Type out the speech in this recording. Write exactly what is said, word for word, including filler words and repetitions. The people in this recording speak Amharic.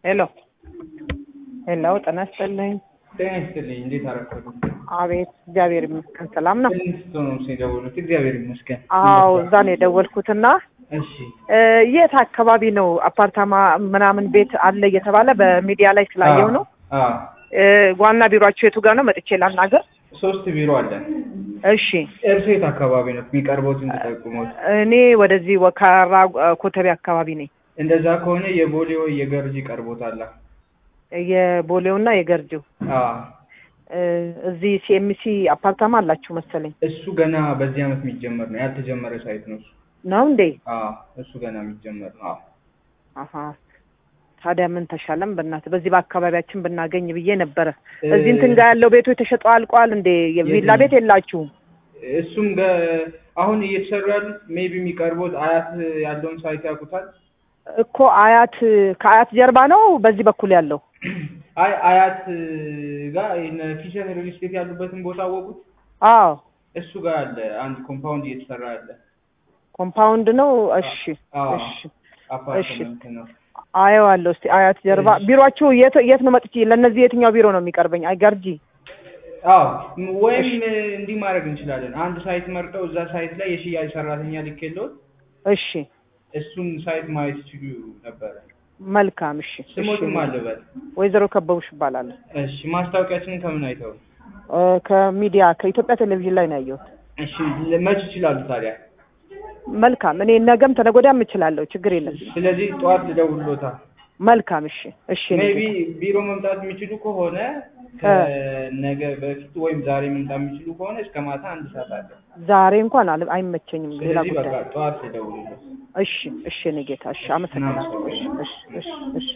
Hello. Hello, ጤና ይስጥልኝ። ጤና ይስጥልኝ። እንዴት አረፈዱ? አቤት፣ እግዚአብሔር ይመስገን ሰላም ነው። እንስቶ ነው ሲደውሉት። እግዚአብሔር ይመስገን። አዎ፣ እዛ ነው የደወልኩትና እሺ፣ የት አካባቢ ነው አፓርታማ ምናምን ቤት አለ እየተባለ በሚዲያ ላይ ስላየው ነው። አዎ፣ ዋና ቢሮአችሁ የቱ ጋር ነው? መጥቼ ላናገር። ሶስት ቢሮ አለ። እሺ፣ እርሴት አካባቢ ነው የሚቀርበውትን ተጠቅሞት? እኔ ወደዚህ ወካራ ኮተቤ አካባቢ ነኝ። እንደዛ ከሆነ የቦሌው የገርጂ ቀርቦታል። የቦሌውና የገርጂው አዎ፣ እዚህ ሲኤምሲ አፓርታማ አላችሁ መሰለኝ። እሱ ገና በዚህ አመት የሚጀመር ነው። ያልተጀመረ ሳይት ነው እሱ። ነው እንዴ? አዎ፣ እሱ ገና የሚጀመር ነው። አዎ። አሃ፣ ታዲያ ምን ተሻለም? በእናትህ በዚህ በአካባቢያችን ብናገኝ ብዬ ነበረ። እዚህ እንትን ጋር ያለው ቤቱ የተሸጠው አልቋል እንዴ? የቪላ ቤት የላችሁም? እሱም አሁን እየተሰሩ ያሉት ሜቢ የሚቀርቡት አያት ያለውን ሳይት ያውቁታል እኮ። አያት ከአያት ጀርባ ነው በዚህ በኩል ያለው? አይ አያት ጋር እነ ፊሸን ሪል ስቴት ያሉበትን ቦታ አወቁት? አዎ፣ እሱ ጋር አለ አንድ ኮምፓውንድ እየተሰራ ያለ ኮምፓውንድ ነው። እሺ፣ እሺ፣ አፓርትመንት ነው። አየዋለሁ። እስቲ አያት ጀርባ ቢሮአችሁ የት የት ነው? መጥቼ ለነዚህ የትኛው ቢሮ ነው የሚቀርበኝ? አይ ገርጂ። አዎ፣ ወይም እንዲህ ማድረግ እንችላለን። አንድ ሳይት መርጠው እዛ ሳይት ላይ የሽያጭ ሰራተኛ ልኬልዎት፣ እሺ፣ እሱን ሳይት ማየት ይችሉ ነበር። መልካም። እሺ፣ ስሞትም አለበት። ወይዘሮ ከበቡሽ ይባላል። እሺ፣ ማስታወቂያችንን ከምን አይተው? ከሚዲያ ከኢትዮጵያ ቴሌቪዥን ላይ ነው ያየሁት። እሺ፣ መች ይችላሉ ታዲያ? መልካም። እኔ ነገም ተነገ ወዲያም እችላለሁ፣ ችግር የለም። ስለዚህ ጠዋት ልደውልዎታ። መልካም። እሺ፣ እሺ። ሜቢ ቢሮ መምጣት የሚችሉ ከሆነ ከነገ በፊት ወይም ዛሬ መምጣት የሚችሉ ከሆነ እስከ ማታ አንድ ሰዓት አለ። ዛሬ እንኳን አይመቸኝም፣ ሌላ ስለዚህ ጉዳይ። በቃ ጠዋት ልደውልዎት። እሺ፣ እሺ። እኔ ጌታ፣ እሺ፣ አመሰግናለሁ። እሺ፣ እሺ፣ እሺ።